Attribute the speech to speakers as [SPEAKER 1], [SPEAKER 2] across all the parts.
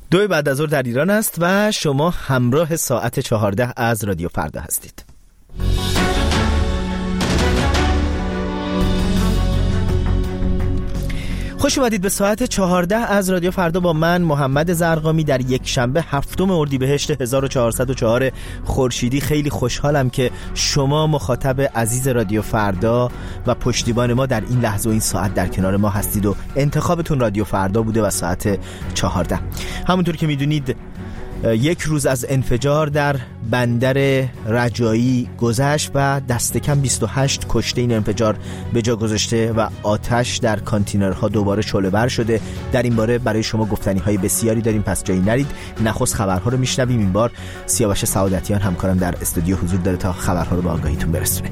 [SPEAKER 1] 2 بعد از ظهر در ایران است و شما همراه ساعت 14 از رادیو فردا هستید. خوش اومدید به ساعت 14 از رادیو فردا با من محمد زرقامی در یک شنبه 7 اردیبهشت 1404 خورشیدی. خیلی خوشحالم که شما مخاطب عزیز رادیو فردا و پشتیبان ما در این لحظه و این ساعت در کنار ما هستید و انتخابتون رادیو فردا بوده و ساعت 14. همونطور که میدونید یک روز از انفجار در بندر رجایی گذشت و دست کم 28 کشته این انفجار به جا گذاشته و آتش در کانتینرها دوباره شعله‌ور شده. در این باره برای شما گفتنی‌های بسیاری داریم، پس جایی نرید. نخست خبرها رو میشنویم. این بار سیاوش سعادتیان همکارم در استودیو حضور داره تا خبرها رو به آگاهیتون برسونه.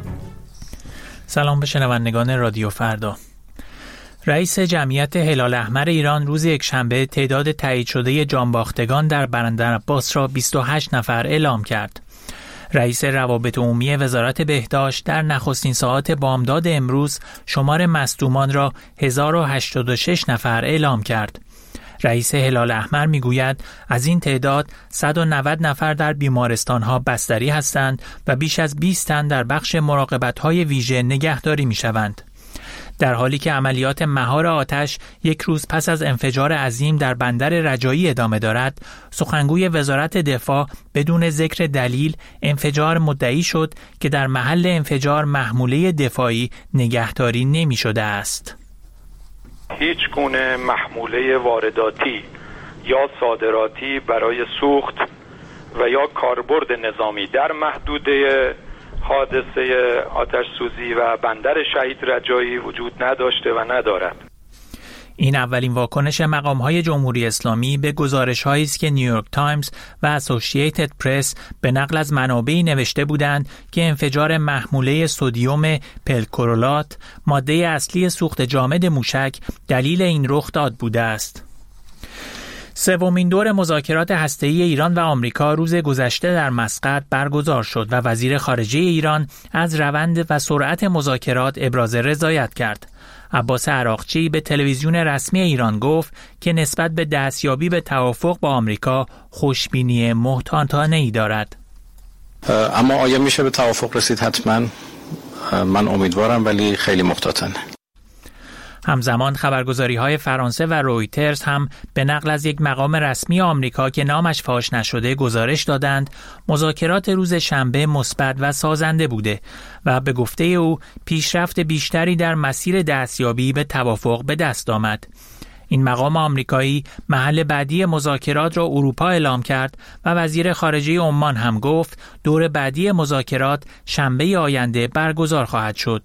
[SPEAKER 2] سلام به شنوندگان رادیو فردا. رئیس جمعیت هلال احمر ایران روز یکشنبه تعداد تایید شده جانباختگان در بندرعباس را 28 نفر اعلام کرد. رئیس روابط عمومی وزارت بهداشت در نخستین ساعات بامداد امروز شمار مصدومان را 1086 نفر اعلام کرد. رئیس هلال احمر میگوید از این تعداد 190 نفر در بیمارستان‌ها بستری هستند و بیش از 20 تن در بخش مراقبت‌های ویژه نگهداری می‌شوند. در حالی که عملیات مهار آتش یک روز پس از انفجار عظیم در بندر رجایی ادامه دارد، سخنگوی وزارت دفاع بدون ذکر دلیل انفجار مدعی شد که در محل انفجار محموله دفاعی نگهداری نمی شده است.
[SPEAKER 3] هیچ گونه محموله وارداتی یا صادراتی برای سوخت و یا کاربرد نظامی در محدوده حادثه آتش سوزی و بندر شهید رجایی وجود نداشته و ندارد.
[SPEAKER 2] این اولین واکنش مقام‌های جمهوری اسلامی به گزارش‌هایی است که نیویورک تایمز و اسوسییتد پرس به نقل از منابعی نوشته بودند که انفجار محموله سدیم پرکلورات، ماده اصلی سوخت جامد موشک، دلیل این رخ داد بوده است. سومین دور مذاکرات هسته‌ای ایران و آمریکا روز گذشته در مسقط برگزار شد و وزیر خارجه ایران از روند و سرعت مذاکرات ابراز رضایت کرد. عباس عراقچی به تلویزیون رسمی ایران گفت که نسبت به دستیابی به توافق با آمریکا خوشبینی محتاطانه‌ای دارد.
[SPEAKER 4] اما آیا میشه به توافق رسید؟ حتما من امیدوارم، ولی خیلی محتاطانه.
[SPEAKER 2] همزمان خبرگزاری‌های فرانسه و رویترز هم به نقل از یک مقام رسمی آمریکا که نامش فاش نشده گزارش دادند مذاکرات روز شنبه مثبت و سازنده بوده و به گفته او پیشرفت بیشتری در مسیر دستیابی به توافق به دست آمد. این مقام آمریکایی محل بعدی مذاکرات را اروپا اعلام کرد و وزیر خارجه عمان هم گفت دور بعدی مذاکرات شنبه آینده برگزار خواهد شد.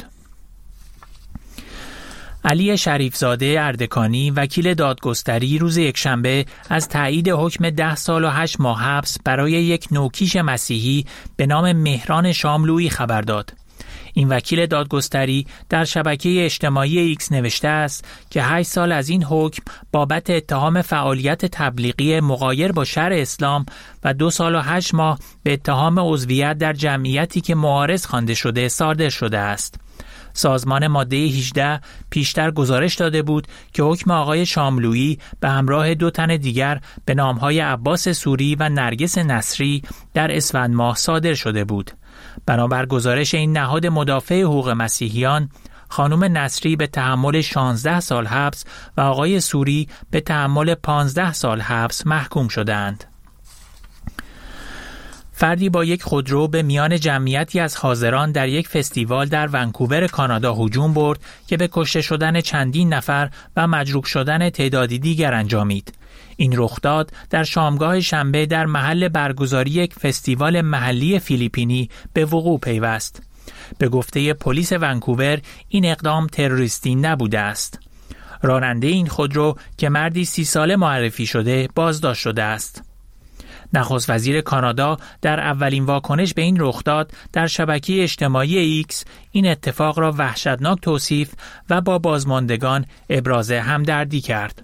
[SPEAKER 2] علی شریفزاده اردکانی وکیل دادگستری روز یکشنبه از تایید حکم 10 سال و 8 ماه حبس برای یک نوکیش مسیحی به نام مهران شاملویی خبر داد. این وکیل دادگستری در شبکه اجتماعی ایکس نوشته است که 8 سال از این حکم بابت اتهام فعالیت تبلیغی مغایر با شرع اسلام و 2 سال و 8 ماه به اتهام عضویت در جمعیتی که معارض خوانده شده صادر شده است. سازمان ماده 18 پیشتر گزارش داده بود که حکم آقای شاملویی به همراه 2 تن دیگر به نامهای عباس سوری و نرگس نصری در اسفند ماه صادر شده بود. بنابر گزارش این نهاد مدافع حقوق مسیحیان، خانم نصری به تحمل 16 سال حبس و آقای سوری به تحمل 15 سال حبس محکوم شدند. فردی با یک خودرو به میان جمعیتی از حاضران در یک فستیوال در ونکوور کانادا هجوم برد که به کشته شدن چندین نفر و مجروح شدن تعدادی دیگر انجامید. این رخداد در شامگاه شنبه در محل برگزاری یک فستیوال محلی فیلیپینی به وقوع پیوست. به گفته پلیس ونکوور این اقدام تروریستی نبوده است. راننده این خودرو که مردی 30 ساله معرفی شده بازداشت شده است. نخست وزیر کانادا در اولین واکنش به این رخداد در شبکه اجتماعی ایکس این اتفاق را وحشتناک توصیف و با بازماندگان ابراز همدردی کرد.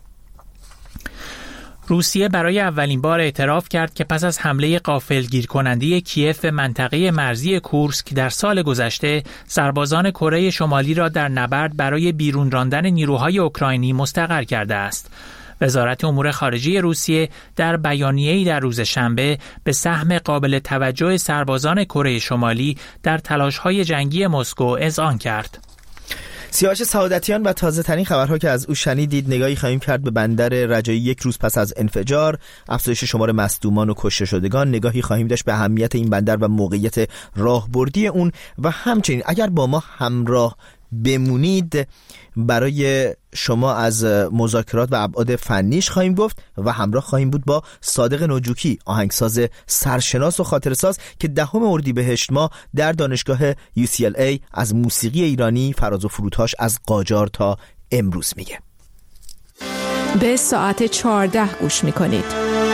[SPEAKER 2] روسیه برای اولین بار اعتراف کرد که پس از حمله غافلگیر کننده کیف به منطقه مرزی کورسک در سال گذشته سربازان کره شمالی را در نبرد برای بیرون راندن نیروهای اوکراینی مستقر کرده است. وزارت امور خارجه روسیه در بیانیه‌ای در روز شنبه به سهم قابل توجه سربازان کره شمالی در تلاش‌های جنگی مسکو اذعان کرد.
[SPEAKER 1] سیاوش سعادتیان و تازه ترین خبرها که از او شنیدید، نگاهی خواهیم کرد به بندر رجایی یک روز پس از انفجار، افزایش شمار مصدومان و کشته شدگان، نگاهی خواهیم داشت به اهمیت این بندر و موقعیت راهبردی اون و همچنین اگر با ما همراه بمونید برای شما از مذاکرات و ابعاد فنیش خواهیم گفت و همراه خواهیم بود با صادق نوجوکی، آهنگساز سرشناس و خاطرساز که 10 اردیبهشت ماه در دانشگاه UCLA از موسیقی ایرانی فراز و فرودهاش از قاجار تا امروز میگه.
[SPEAKER 5] به ساعت 14 گوش میکنید.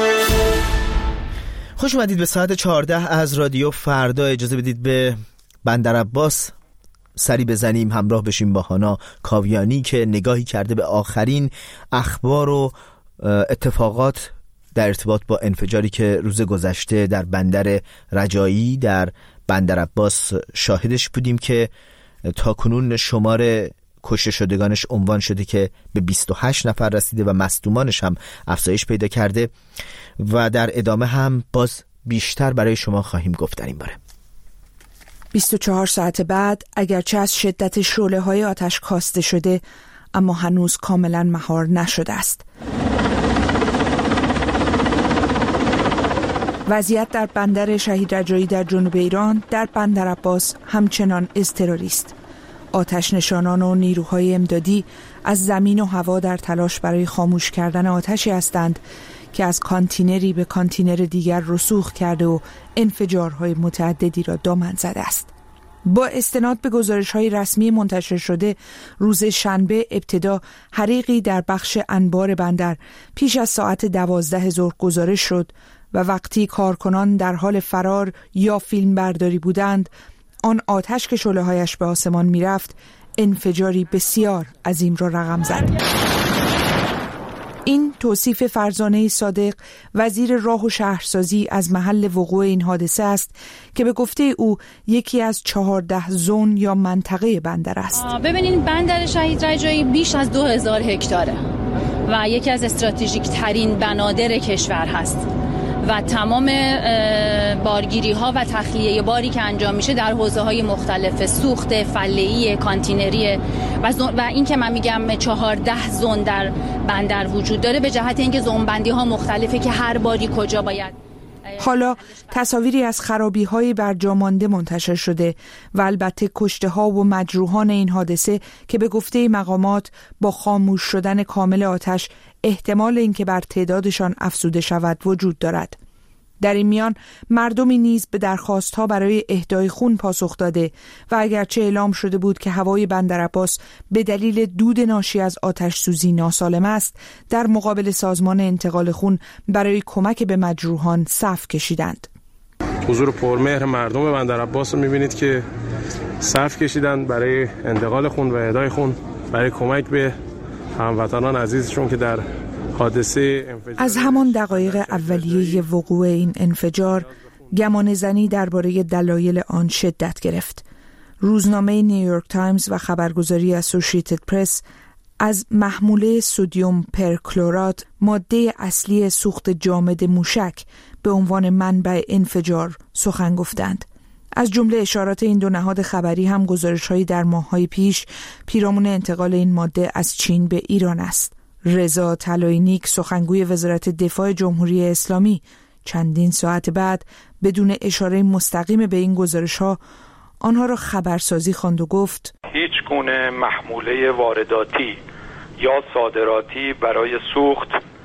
[SPEAKER 1] خوش اومدید به ساعت 14 از رادیو فردا. اجازه بدید به بندرعباس سری بزنیم، همراه بشیم با هانا کاویانی که نگاهی کرده به آخرین اخبار و اتفاقات در ارتباط با انفجاری که روز گذشته در بندر رجایی در بندرعباس شاهدش بودیم که تاکنون شمار کشته شدگانش عنوان شده که به 28 نفر رسیده و مصدومانش هم افزایش پیدا کرده و در ادامه هم باز بیشتر برای شما خواهیم گفت در این باره.
[SPEAKER 5] 24 ساعت بعد اگرچه از شدت شعله‌های آتش کاسته شده، اما هنوز کاملا مهار نشده است. وضعیت در بندر شهید رجایی در جنوب ایران در بندرعباس همچنان اضطراری است. آتش نشانان و نیروهای امدادی از زمین و هوا در تلاش برای خاموش کردن آتشی هستند که از کانتینری به کانتینر دیگر رسوخ کرده و انفجارهای متعددی را دامن زده است. با استناد به گزارش‌های رسمی منتشر شده، روز شنبه ابتدا حریقی در بخش انبار بندر پیش از ساعت 12 ظهر گزارش شد و وقتی کارکنان در حال فرار یا فیلم برداری بودند، آن آتش که شعله‌هایش به آسمان می‌رفت انفجاری بسیار عظیم را رقم زد. این توصیف فرزانه صادق، وزیر راه و شهرسازی، از محل وقوع این حادثه است که به گفته او یکی از 14 زون یا منطقه بندر است.
[SPEAKER 6] ببینید بندر شهید رجایی بیش از 2000 هکتاره و یکی از استراتژیک ترین بنادر کشور هست و تمام بارگیری ها و تخلیه باری که انجام میشه در حوزه های مختلف، سوخت، فله‌ای، کانتینری و این که من میگم 14 زون در بندر وجود داره به جهت اینکه زون بندی ها مختلفه که هر باری کجا باید.
[SPEAKER 5] حالا تصاویری از خرابی‌های بر جا مانده منتشر شده و البته کشته‌ها و مجروحان این حادثه که به گفته مقامات با خاموش شدن کامل آتش احتمال اینکه بر تعدادشان افزوده شود وجود دارد. در این میان مردمی نیز به درخواست‌ها برای اهدای خون پاسخ داده و اگرچه اعلام شده بود که هوای بندرعباس به دلیل دود ناشی از آتش سوزی ناسالم است، در مقابل سازمان انتقال خون برای کمک به مجروحان صف کشیدند.
[SPEAKER 7] حضور پرمهر مردم بندرعباس رو می‌بینید که صف کشیدند برای انتقال خون و اهدای خون، برای کمک به هموطنان عزیزشون که در حادثه انفجار. از
[SPEAKER 5] همان دقایق اولیه وقوع این انفجار گمان زنی درباره دلایل آن شدت گرفت. روزنامه نیویورک تایمز و خبرگزاری اسوسییتد پرس از محموله سدیم پرکلورات، ماده اصلی سوخت جامد موشک، به عنوان منبع انفجار سخن گفتند. از جمله اشارات این دو نهاد خبری هم گزارش‌هایی در ماه‌های پیش پیرامون انتقال این ماده از چین به ایران است. رضا طلایی‌نیک، سخنگوی وزارت دفاع جمهوری اسلامی، چندین ساعت بعد بدون اشاره مستقیم به این گزارش‌ها آنها را خبرسازی خواند و گفت
[SPEAKER 3] هیچ گونه محموله وارداتی یا صادراتی برای سوخت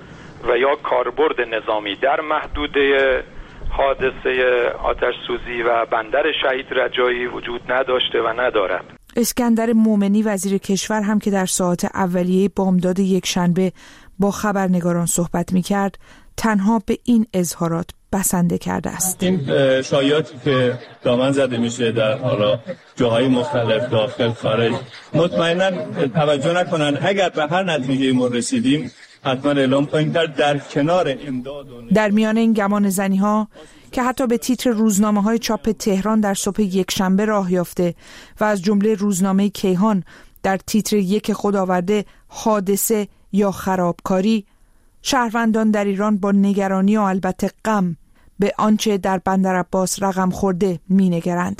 [SPEAKER 3] و یا کاربرد نظامی در محدوده حادثه آتش سوزی و بندر شهید رجایی وجود نداشته و ندارد.
[SPEAKER 5] اسکندر مومنی، وزیر کشور، هم که در ساعات اولیه بامداد یکشنبه با خبرنگاران صحبت می‌کرد، تنها به این اظهارات بسنده کرده است.
[SPEAKER 8] این شایعاتی که دامن زده میشه در حالا جاهای مختلف داخل خارج، مطمئنا توجه نکنن. اگر به هر نتیجه ما رسیدیم حتما اعلام کنیم در کنار امداد.
[SPEAKER 5] در میان این گمان زنی‌ها که حتی به تیتر روزنامه‌های چاپ تهران در صبح یکشنبه راه یافته و از جمله روزنامه کیهان در تیتر یک خود آورده حادثه یا خرابکاری، شهروندان در ایران با نگرانی و البته غم به آنچه در بندر عباس رقم خورده می‌نگرند.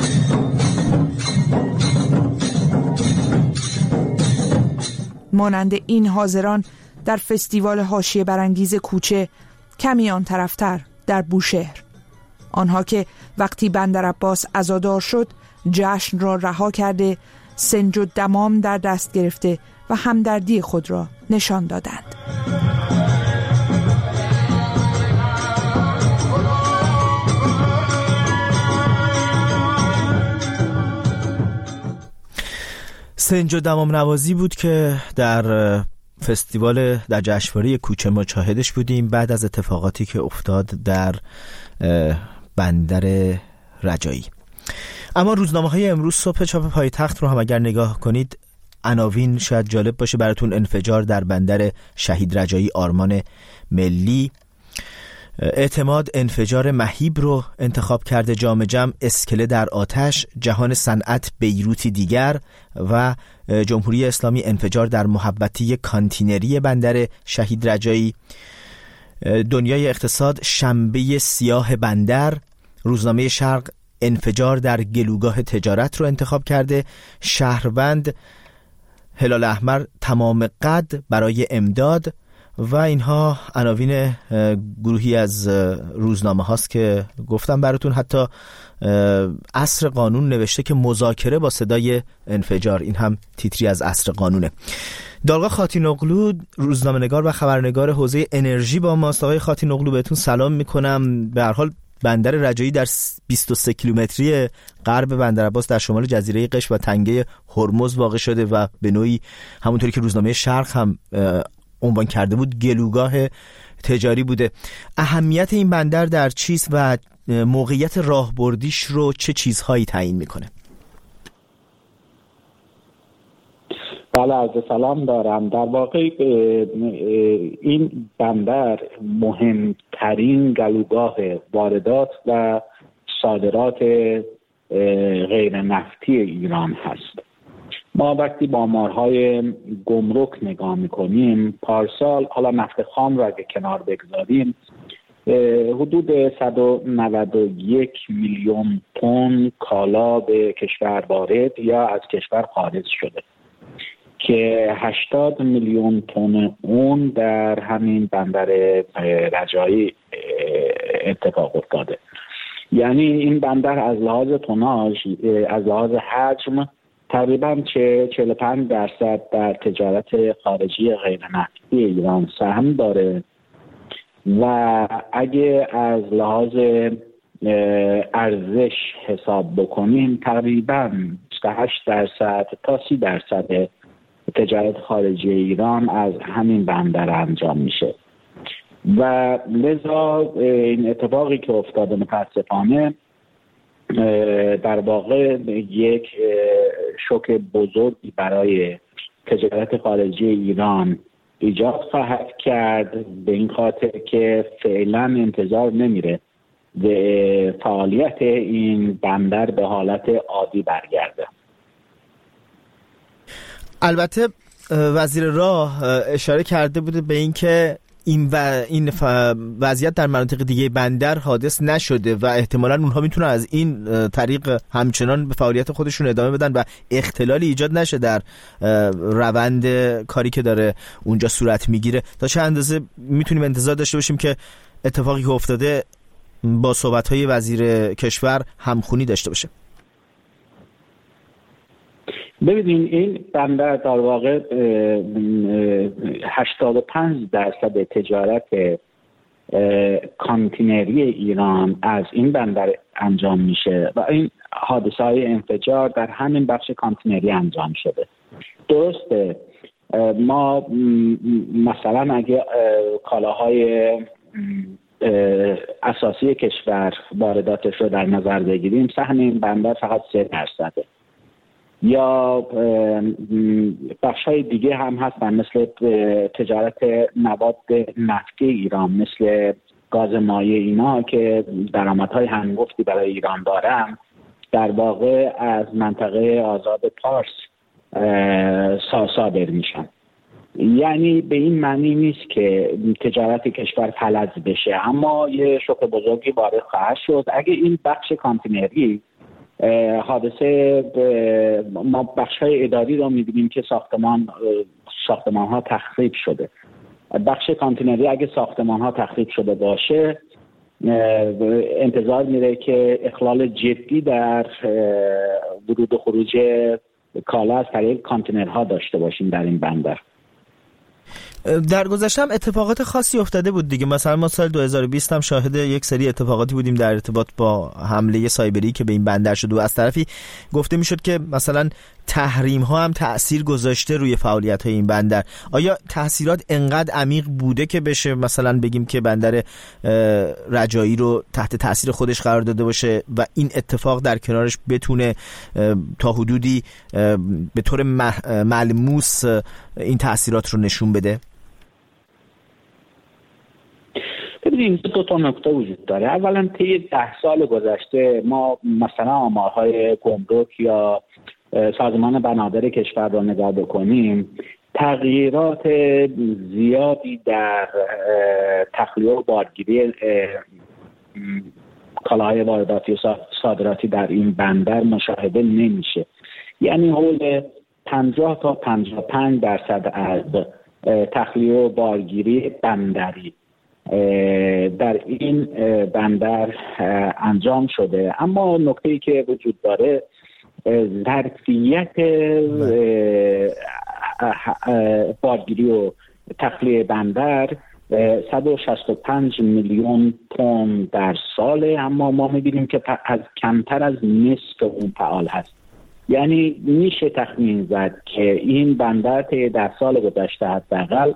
[SPEAKER 5] مانند این حاضران در فستیوال حاشیه برانگیز کوچه کمی آن طرفتر در بوشهر، آنها که وقتی بندر عباس عزادار شد جشن را رها کرده، سنج و دمام در دست گرفته و همدردی خود را نشان دادند.
[SPEAKER 1] سنج و دمام نوازی بود که در فستیوال در جشنواره کوچه ما شاهدش بودیم بعد از اتفاقاتی که افتاد در بندر رجایی. اما روزنامه‌های امروز صبح چاپ پایتخت رو هم اگر نگاه کنید، عناوین شاید جالب باشه براتون: انفجار در بندر شهید رجایی آرمان ملی، اعتماد انفجار مهیب رو انتخاب کرده، جام جم اسکله در آتش، جهان صنعت بیروتی دیگر و جمهوری اسلامی انفجار در محبتی کانتینری بندر شهید رجایی، دنیای اقتصاد شنبه سیاه بندر، روزنامه شرق انفجار در گلوگاه تجارت رو انتخاب کرده، شهروند هلال احمر تمام قد برای امداد و اینها عناوین گروهی از روزنامه هاست که گفتم براتون. حتی عصر قانون نوشته که مذاکره با صدای انفجار، این هم تیتری از عصر قانونه. دارگاه خاتینوغلو روزنامه نگار و خبرنگار حوزه انرژی با ماست. آقای خاتینوغلو بهتون سلام میکنم. به هر حال بندر رجایی در 23 کیلومتری غرب بندر عباس در شمال جزیره قشم و تنگه هرمز واقع شده و به نوعی همونطوری که روزنامه شرق هم عنوان کرده بود گلوگاه تجاری بوده. اهمیت این بندر در چیست و موقعیت راهبردیش رو چه چیزهایی تعیین میکنه؟
[SPEAKER 9] بله، عرض سلام دارم. در واقع این بندر مهمترین گلوگاه واردات و صادرات غیر نفتی ایران هست. ما وقتی با آمارهای گمرک نگاه میکنیم، پارسال، حالا نفت خام را اگه کنار بگذاریم، حدود 191 میلیون تن کالا به کشور وارد یا از کشور خارج شده که 80 میلیون تن اون در همین بندر رجایی اتفاق افتاده. یعنی این بندر از لحاظ توناژ، از لحاظ حجم تقریباً 45% در تجارت خارجی غیر نفتی ایران سهم داره و اگه از لحاظ ارزش حساب بکنیم تقریباً 28% تا 30% تجارت خارجی ایران از همین بندر انجام میشه و لذا این اتفاقی که افتاده متاسفانه در واقع یک شوک بزرگی برای تجارت خارجی ایران ایجاد خواهد کرد، به این خاطر که فعلا انتظار نمیره به فعالیت این بندر به حالت عادی برگرده.
[SPEAKER 1] البته وزیر راه اشاره کرده بوده به این که این وضعیت در مناطق دیگه بندر حادث نشده و احتمالاً اونها میتونن از این طریق همچنان به فعالیت خودشون ادامه بدن و اختلالی ایجاد نشه در روند کاری که داره اونجا صورت میگیره. تا چه اندازه میتونیم انتظار داشته باشیم که اتفاقی که افتاده با صحبت‌های وزیر کشور همخونی داشته باشه؟
[SPEAKER 9] ببینید، این بندر در واقع 85% تجارت کانتینری ایران از این بندر انجام میشه و این حادثه های انفجار در همین بخش کانتینری انجام شده. درسته ما مثلا اگه کالاهای اساسی کشور وارداتش رو در نظر بگیریم، سهم این بندر فقط 3%. یا بخش‌های دیگه هم هستن مثل تجارت مواد نفتی ایران، مثل گاز مایع، اینا که درآمدهای هنگفتی برای ایران دارن، در واقع از منطقه آزاد پارس صادر میشن. یعنی به این معنی نیست که تجارت کشور فلج بشه، اما یه شوک بزرگی وارد خواهد شد. اگه این بخش کانتینری حادثه، ما بخش‌های اداری رو می‌بینیم که ساختمان‌ها تخریب شده. بخش کانتینری اگه ساختمان‌ها تخریب شده باشه، انتظار میره که اخلال جدی در ورود و خروج کالا از طریق کانتینرها داشته باشیم در این بندر.
[SPEAKER 1] در گذشته هم اتفاقات خاصی افتاده بود دیگه. مثلا ما سال 2020 هم شاهد یک سری اتفاقاتی بودیم در ارتباط با حمله سایبری که به این بندر شد و از طرفی گفته میشد که مثلا تحریم ها هم تأثیر گذاشته روی فعالیت های این بندر. آیا تأثیرات انقدر عمیق بوده که بشه مثلا بگیم که بندر رجایی رو تحت تأثیر خودش قرار داده باشه و این اتفاق در کنارش بتونه تا حدودی به طور ملموس این تأثیرات رو نشون بده؟
[SPEAKER 9] ببینیم دو تا نکته وجود داره. اولا طی 10 سال گذشته ما مثلا آمارهای گمرک یا سازمان بنادر کشور رو نگاه بکنیم، تغییرات زیادی در تخلیه و بارگیری کالاهای وارداتی و صادراتی در این بندر مشاهده نمیشه. یعنی حول 50 تا 55% از تخلیه و بارگیری بندری در این بندر انجام شده. اما نکته‌ای که وجود داره، ظرفیت بارگیری و تخلیه بندر 165 میلیون تن در ساله، اما ما می‌بینیم که از کمتر از نصف اون فعال هست. یعنی میشه تخمین زد که این بندر طی 10 سال گذشته حداقل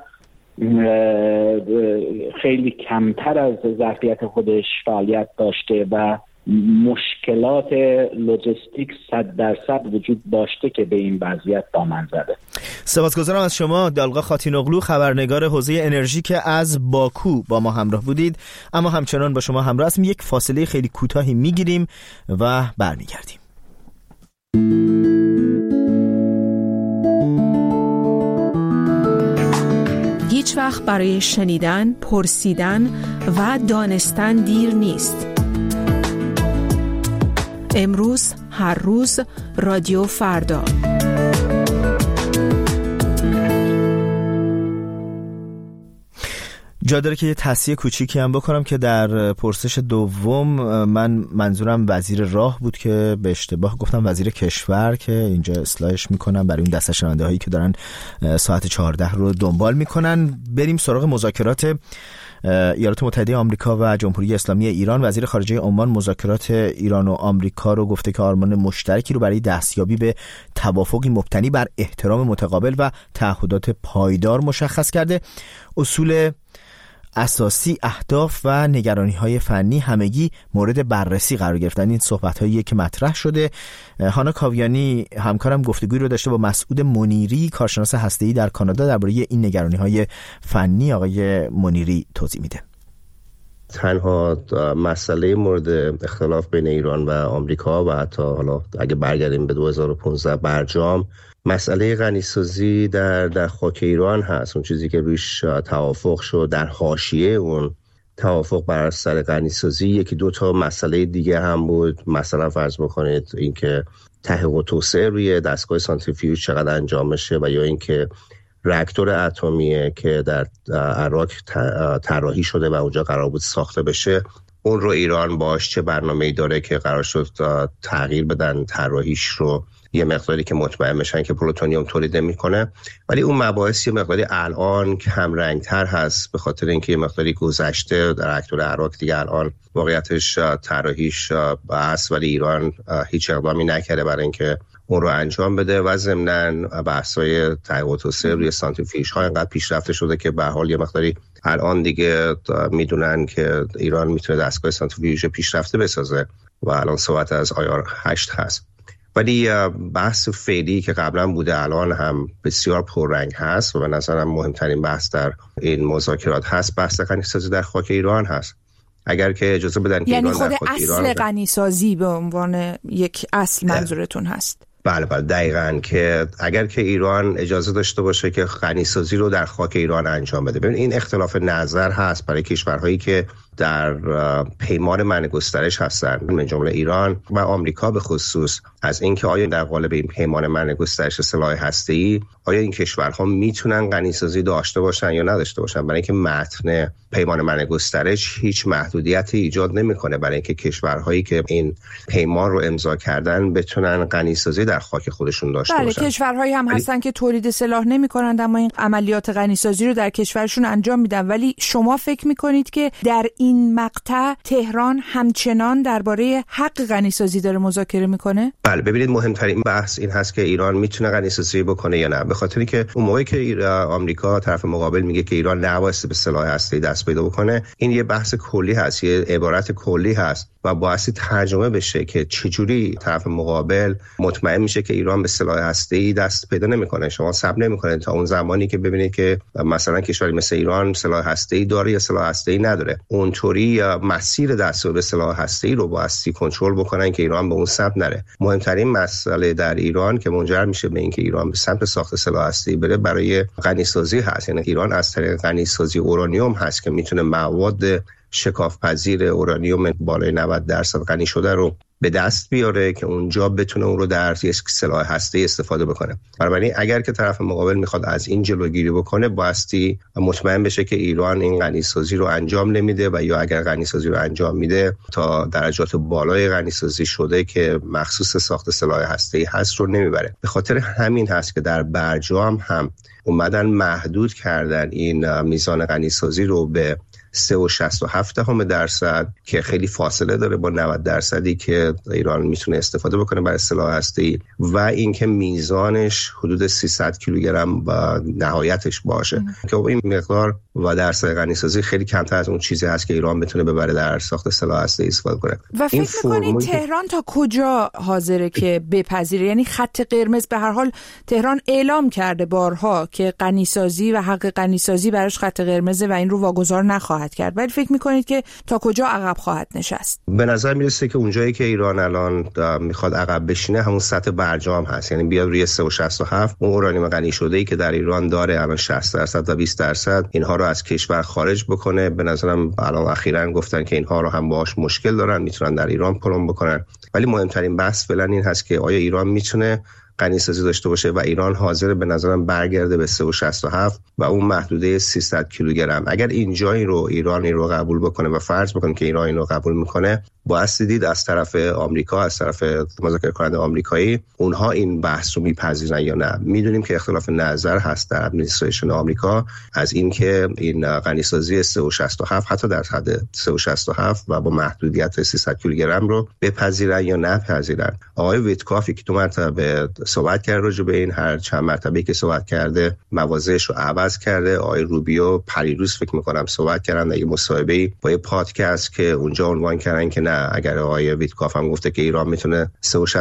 [SPEAKER 9] خیلی کمتر از ظرفیت خودش فعالیت داشته و مشکلات لوجستیک 100% وجود داشته که به این وضعیت دامن زده.
[SPEAKER 1] سپاسگزارم از شما دالقا خاتینوغلو، خبرنگار حوزه انرژی که از باکو با ما همراه بودید. اما همچنان با شما همراه هستیم. یک فاصله خیلی کوتاهی میگیریم و برمیگردیم.
[SPEAKER 5] هیچ وقت برای شنیدن، پرسیدن و دانستن دیر نیست. امروز، هر روز، رادیو فردا.
[SPEAKER 1] جا داره که یه تصحیح کوچیکی هم بکنم که در پرسش دوم من منظورم وزیر راه بود که به اشتباه گفتم وزیر کشور، که اینجا اصلاحش میکنم برای اون دسته شنونده هایی که دارن ساعت 14 رو دنبال میکنن. بریم سراغ مذاکرات ایالات متحده آمریکا و جمهوری اسلامی ایران. وزیر خارجه عمان مذاکرات ایران و آمریکا رو گفته که آرمان مشترکی رو برای دستیابی به توافقی مبتنی بر احترام متقابل و تعهدات پایدار مشخص کرده. اصول اساسی، اهداف و نگرانی‌های فنی همگی مورد بررسی قرار گرفتن. این صحبت‌هایی که مطرح شده. هانا کاویانی همکارم گفتگویی رو داشته با مسعود منیری، کارشناس هسته‌ای در کانادا، درباره این نگرانی‌های فنی. آقای منیری توضیح میده.
[SPEAKER 10] تنها مسئله مورد اختلاف بین ایران و آمریکا و حتی حالا اگه برگردیم به 2015 برجام، مسئله غنیسازی در خاک ایران هست. اون چیزی که رویش توافق شد، در حاشیه اون توافق بر سر غنیسازی یکی دو تا مسئله دیگه هم بود. مثلا فرض بکنید اینکه تحقیق و توسعه روی دستگاه سانتریفیوژ چقدر انجام بشه و یا اینکه راکتور اتمیه که در عراق طراحی شده و اونجا قرار بود ساخته بشه، اون رو ایران باش چه برنامه‌ای داره که قرار شد تغییر بدن طراحیش رو یه مقداری که مطمئن بشن که پلوتونیوم تولید نمی‌کنه. ولی اون مباحث یه مقداری الان کم رنگ‌تر هست، به خاطر اینکه یه مقداری گذشته در راکتور عراق دیگه الان واقعیتش طراحیش بس، ولی ایران هیچ اقدامی نکرده برای اینکه اون رو انجام بده و ضمناً بحث‌های تحقیق و توسعه روی سانتریفیوژها اینقدر پیشرفته شده که به حال یه مقداری الان دیگه میدونن که ایران میتونه دستگاه سانتریفیوژ پیشرفته بسازه و الان صحبت از آیار 8 هست. ولی بحث فعلی که قبلا بوده الان هم بسیار پررنگ هست و به نظرم مهمترین بحث در این مذاکرات هست بحث غنیسازی در خاک ایران هست. اگر که اجازه بدن که
[SPEAKER 5] یعنی
[SPEAKER 10] ایران
[SPEAKER 5] خود
[SPEAKER 10] در خاک
[SPEAKER 5] اصل غنیسازی به عنوان یک اصل منظورتون هست؟
[SPEAKER 10] بله دقیقاً، که اگر که ایران اجازه داشته باشه که غنیسازی رو در خاک ایران انجام بده. ببین این اختلاف نظر هست برای کشورهایی که در پیمان منع گسترش هستن، من جمله ایران و آمریکا به خصوص، از اینکه آیا در قالب این پیمان منع گسترش سلاح هسته‌ای آیا این کشورها میتونن غنیسازی داشته باشن یا نداشته باشن. برای اینکه متن پیمان منع گسترش هیچ محدودیتی ایجاد نمیکنه برای اینکه کشورهایی که این پیمان رو امضا کردن بتونن غنیسازی در خاک خودشون داشته باشن.
[SPEAKER 5] کشورهایی هم هستن که تولید سلاح نمیکنند اما این عملیات غنیسازی رو در کشورشون انجام میدن. ولی شما فکر میکنید که در این مقطع تهران همچنان درباره حق غنیسازی داره مذاکره میکنه؟
[SPEAKER 10] بله، ببینید مهمترین بحث این هست که ایران میتونه غنیسازی بکنه یا نه. به خاطری که اون موقعی که آمریکا طرف مقابل میگه که ایران نباید به سلاح هسته‌ای دست پیدا بکنه، این یه بحث کلی هست، یه عبارت کلی هست و باعث ترجمه بشه که چجوری طرف مقابل مطمئن میشه که ایران به سلاح هسته‌ای دست پیدا نمیکنه. شما صبر نمیکنید تا اون زمانی که ببینید که مثلا کشوری مثل ایران سلاح هسته‌ای داره یا سلاح هسته‌ای نداره. اونطوری مسیر دستیابی به سلاح هسته‌ای رو باعث کنترل بکنن که ایران به اون سمت نره. مهمترین مسئله در ایران که منجر میشه به اینکه ایران به سمت ساخت سلاح هسته‌ای بره برای غنیسازی هست. یعنی ایران از طریق غنیسازی اورانیوم هست که میتونه مواد شکافپذیر اورانیوم بالای 90% غنی شده رو به دست بیاره که اونجا بتونه اون رو در یک سلاح هسته‌ای استفاده بکنه. بنابراین اگر که طرف مقابل میخواد از این جلوگیری بکنه، بایستی مطمئن بشه که ایران این غنیسازی رو انجام نمیده و یا اگر غنیسازی رو انجام میده تا درجات بالای غنیسازی شده که مخصوص ساخت سلاح هسته‌ای هست رو نمیبره. به خاطر همین هست که در برجام هم اومدن محدود کردن این میزان غنیسازی رو به 3.67% که خیلی فاصله داره با 90% که ایران میتونه استفاده بکنه برای سلاح هسته‌ای و اینکه میزانش حدود 300 کیلوگرم و نهایتش باشه که این مقدار و درصد غنیسازی خیلی کمتر از اون چیزی هست که ایران بتونه ببره در ساخت سلاح هسته‌ای استفاده کنه.
[SPEAKER 5] و فکر می‌کنید تهران تا کجا حاضره که بپذیره؟ یعنی خط قرمز به هر حال تهران اعلام کرده بارها که غنیسازی و حق غنیسازی براش خط قرمزه و این رو واگذار نخواهد کرد. ولی فکر می‌کنید که تا کجا عقب خواهد نشست؟
[SPEAKER 10] به نظر میرسه که اونجایی که ایران الان میخواد عقب بشینه همون سطح برجام هست، یعنی بیاد روی 3.67 اون اورانیوم غنی شده‌ای که در ایران داره الان 60% و 20% اینها رو از کشور خارج بکنه. به نظرم الان اخیراً گفتن که اینها رو هم باهاش مشکل دارن، میتونن در ایران پلم بکنن. ولی مهمترین بحث فعلا این هست که آیا ایران میتونه غنیسازی داشته باشه و ایران حاضر به نظرم برگرده به 3.67 و اون محدوده 300 کیلوگرم. اگر اینجا این رو ایران این رو قبول بکنه و فرض بکنه که ایران این رو قبول میکنه، باعث دید از طرف آمریکا، از طرف مذاکره کننده آمریکایی، اونها این بحث رو میپذیرن یا نه. میدونیم که اختلاف نظر هست در ادمنستریشن آمریکا از اینکه این غنیسازی 3.67 حتی در حد 3.67 و با محدودیت 300 کیلوگرم رو بپذیرن یا نپذیرن. آقای ویتکاف که تو مرتبه صحبت کرده راجع به این، هر چند مرتبه که صحبت کرده مواضعش رو عوض کرده. آقای روبیو پریروز فکر می‌کنم صحبت کردن در یه مصاحبه‌ای با یه پادکست که اونجا عنوان کردن که نه، اگر آقای ویتکاف هم گفته که ایران میتونه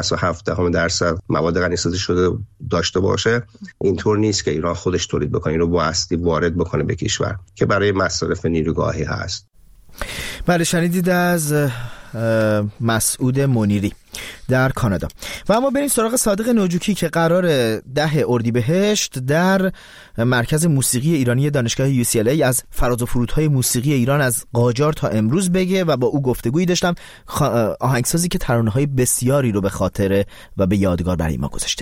[SPEAKER 10] 3.67% مواد غنیسازی شده داشته باشه، اینطور نیست که ایران خودش تولید بکنه، این رو بایستی وارد بکنه به کشور که برای مصارف نیروگاهی هست.
[SPEAKER 1] بله، شنیدید از مسعود منیری در کانادا. و اما بریم سراغ صادق نوجوکی که قرار 10 اردیبهشت در مرکز موسیقی ایرانی دانشگاه UCLA از فراز و فرودهای موسیقی ایران از قاجار تا امروز بگه و با او گفتگویی داشتم. آهنگسازی که ترانه‌های بسیاری رو به خاطره و به یادگار برای ما گذاشته.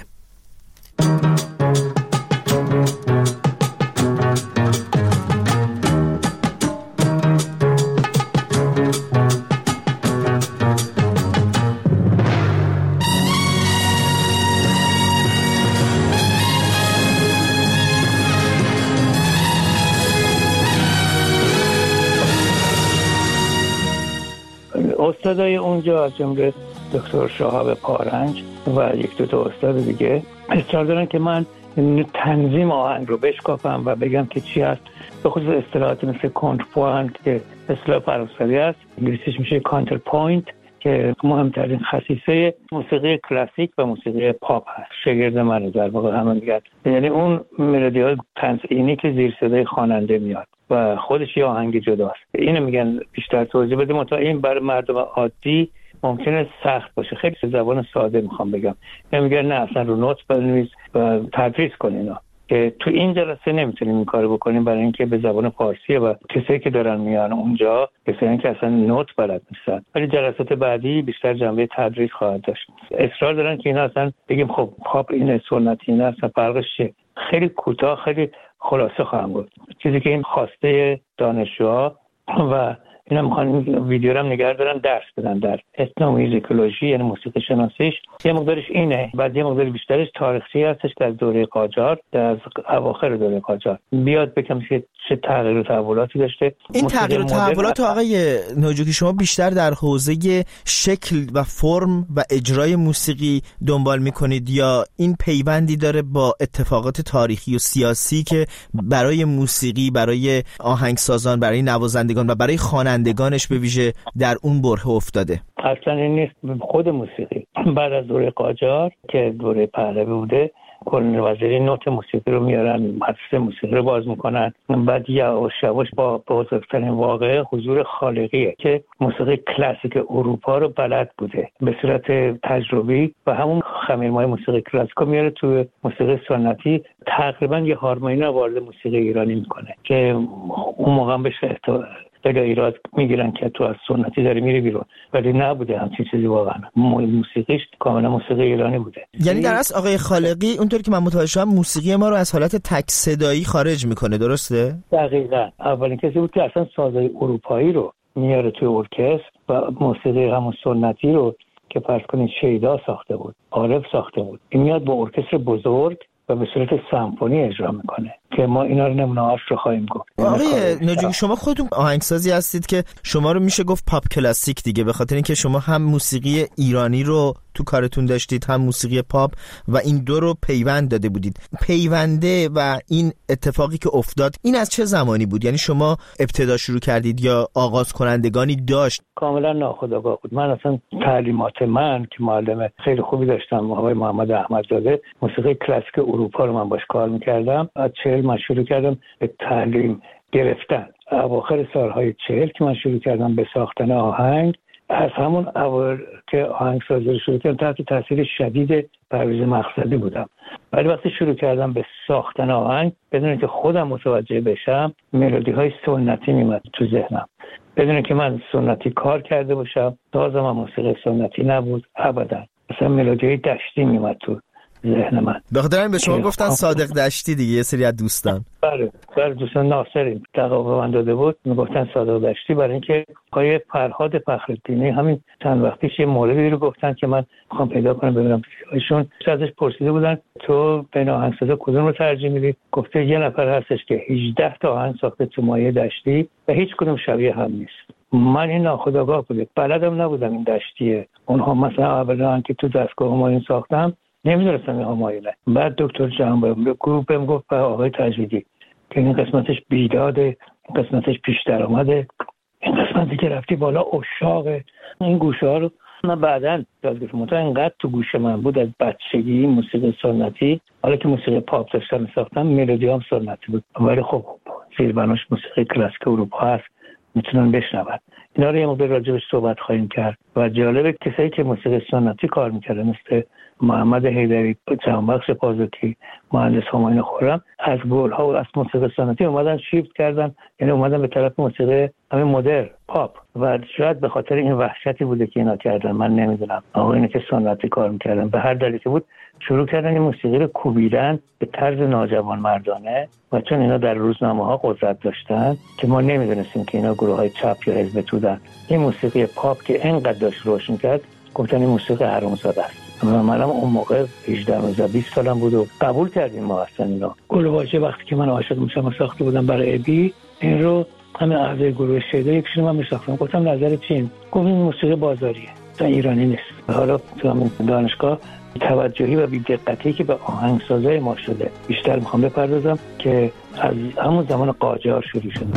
[SPEAKER 11] استادای اونجا از جمله دکتر شهاب پارنج و یک دو تا استاد دیگه اصرار دارن که من تنظیم آهنگ رو بشکافم و بگم که چی هست، به خصوص اصطلاحات مثل کانترپوینت که اصطلاح فرانسوی است، انگلیسیش میشه کانتر پوینت که مهمترین خصیصه موسیقی کلاسیک و موسیقی پاپ هست. شاگرد من در واقع همه میگن، یعنی اون ملودی‌های تنظیمی که زیر صدای خواننده میاد و خودش یه آهنگ جداست. اینو میگن بیشتر توضیح بده. این برای مردم عادی ممکنه سخت باشه. خیلی زبان ساده میخوام بگم، نمیگن نه اصلا رو نوت بنویس و تدریس کن اینا، که تو این جلسه نمیتونیم این کارو بکنیم برای اینکه به زبان فارسیه و کسایی که دارن میان اونجا کسایی که اصلا نوت بلد نیستن. ولی جلسات بعدی بیشتر جنبه تدریس خواهد داشت. اصرار دارن که اینا اصلا بگیم خب پاپ این سنتی اینا اصلا فرقش چیه. خیلی کوتاه خیلی خلاصه خواهم گفت چیزی که این خواسته دانشجوها و اینا میخوان ویدیو رو هم نگه دارن درس بدن در اتنوموزیکولوژی، یعنی موسیقی شناسیش. یه مقدارش اینه، بعد یه مقدار بیشترش تاریخی هستش در دوره قاجار، در اواخر دوره قاجار. بیاد بگم چه تغییر و تحولاتی داشته.
[SPEAKER 1] این تغییر و تحولات آقای نوجوکی شما بیشتر در حوزه شکل و فرم و اجرای موسیقی دنبال میکنید یا این پیوندی داره با اتفاقات تاریخی و سیاسی که برای موسیقی، برای آهنگسازان، برای نوازندگان و برای خوانندگانش به ویژه در اون بره افتاده؟
[SPEAKER 11] اصلا این نیست. خود موسیقی بعد از دوره قاجار که دوره پهلوی بوده، کل وزیری نوت موسیقی رو میارن، مدرسه موسیقی رو باز میکنن. بعد یواش یواش با بزرگترین واقعه حضور خالقیه که موسیقی کلاسیک اروپا رو بلد بوده به صورت تجربی و همون خمیرمای موسیقی کلاسیک میاره تو موسیقی سنتی. تقریبا یه هارمونی رو وارد موسیقی ایرانی میکنه که اون موقع بهش خیلی ایراد میگیرن که تو از سنتی داری میری بیرون، ولی نبوده همچین چیزی. واقعا موسیقیش کاملا موسیقی ایرانی بوده.
[SPEAKER 1] یعنی در اصل آقای خالقی اونطور که من متوجه شدم موسیقی ما رو از حالت تک صدایی خارج میکنه، درسته؟
[SPEAKER 11] دقیقاً. اولین کسی بود که اصلا سازهای اروپایی رو میاره توی ارکستر و موسیقی همون سنتی رو که فرض کنید شیدا ساخته بود، عارف ساخته بود، این میاد با ارکستر بزرگ و به صورت سمفونی اجرا میکنه که ما اینا رو نمونه‌هاش رو خواهیم گفت.
[SPEAKER 1] آقای نوجوکی شما خودتون آهنگسازی هستید که شما رو میشه گفت پاپ کلاسیک دیگه، به خاطر اینکه شما هم موسیقی ایرانی رو تو کارتون داشتید هم موسیقی پاپ و این دو رو پیوند داده بودید. پیونده و این اتفاقی که افتاد این از چه زمانی بود؟ یعنی شما ابتدا شروع کردید یا آغاز کنندگانی داشت؟
[SPEAKER 11] کاملا ناخودآگاه بود. من اصلا تعلیمات من که معلم خیلی خوبی داشتم، آقای محمد احمدزاده، موسیقی کلاسیک اروپا رو من باش کار می‌کردم. از 40 من شروع کردم به تعلیم گرفتن. اواخر سالهای 40 که من شروع کردم به ساختن آهنگ، از همون اول که آهنگسازی رو شروع کردم تحت تاثیر شدید پرویز مقصدی بودم. ولی وقتی شروع کردم به ساختن آهنگ بدون که خودم متوجه بشم ملودی‌های سنتی میمد تو ذهنم، بدون که من سنتی کار کرده باشم. سازم هم موسیقی سنتی نبود ابدا، مثلا ملودی‌های دشتی میمد تو ذهن من.
[SPEAKER 1] بخاطر به شما گفتن صادق دشتی دیگه، یه سری از دوستان.
[SPEAKER 11] بله دوستان ناصری تقاضا من داده بود میگفتن صادق دشتی، برای اینکه آقای فرهاد فخرالدینی همین چند وقت پیش یه موردی رو گفتن که من میخوام پیدا کنم ببینم. ایشون ازش پرسیده بودن تو بین آهنگسازا کدوم رو ترجیح میدی؟ گفته یه نفر هستش که 18 تا آهنگ ساخته تو مایه دشتی و هیچ کدوم شبیه هم نیست. من این ناخودآگاه بوده، بلدم نبودم این دشتیه. اونها مثلا اولا که تو دستگاه همایون ساختم نمیدونستم این همایونه. بعد دکتر جهانبخش گروپم گفت به آقای تجویدی که این قسمتش بیداده، این قسمتش پیش درآمده، این قسمتی که رفتی بالا عشاقه. این گوشه ها رو من بعداً یاد گرفتم. اینقدر تو گوش من بود از بچگی موسیقی سنتی، حالا که موسیقی پاپ داشتم ساختم ملودی هم سنتی بود، ولی خب زیربناش موسیقی کلاسیک اروپا هست، میتونن بشنون. اینا رو یه مقدار راجبش صحبت خواهیم کرد. و جالبه کسایی که موسیقی سنتی کار میکردن مثل محمد حیدری، جهانبخش پازوکی، مهندس همایون خرم از گل‌ها و از موسیقی سنتی اومدن شیفت کردن، یعنی اومدن به طرف موسیقی همین مدرن پاپ. و شاید به خاطر این وحشتی بوده که اینا کردن، من نمیدونم. آقایونی که سنتی کار میکردن به هر دلیلی که بود شروع کردن این موسیقی رو کوبیدن به طرز ناجوان مردانه و چون اینا در روزنامه‌ها قدرت داشتن که ما نمیدونستیم که اینا گروه‌های چپ یا حزب توده. این موسیقی پاپ که اینقدر داشت روشن کرد گفتن این موسیقی حرامزاده است. منم اون موقع 18-20 سالم بود و قبول کردیم ما اصلا اینا. گلواژه وقتی که من عاشق میشم ساخته بودم برای ابی، این رو همین اعضای گروه شیدا یکیشون من میساختم. گفتم نظرت چیه؟ گفت این موسیقی بازاریه، اصلا ایرانی نیست. حالا تو همین دانشگاه توجهی و بی‌دقتی که به آهنگسازای ما شده بیشتر میخوام بپردازم که از همون زمان قاجار شروع شده.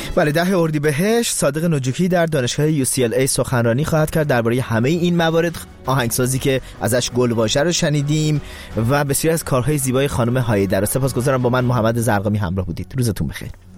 [SPEAKER 1] بله، 10 اردیبهشت صادق نجوکی در دانشگاه UCLA سخنرانی خواهد کرد درباره همه این موارد، آهنگسازی که ازش گلواژه رو شنیدیم و بسیاری از کارهای زیبای خانم هایدر. سپاسگزارم با من محمد زرقامی همراه بودید. روزتون بخیر.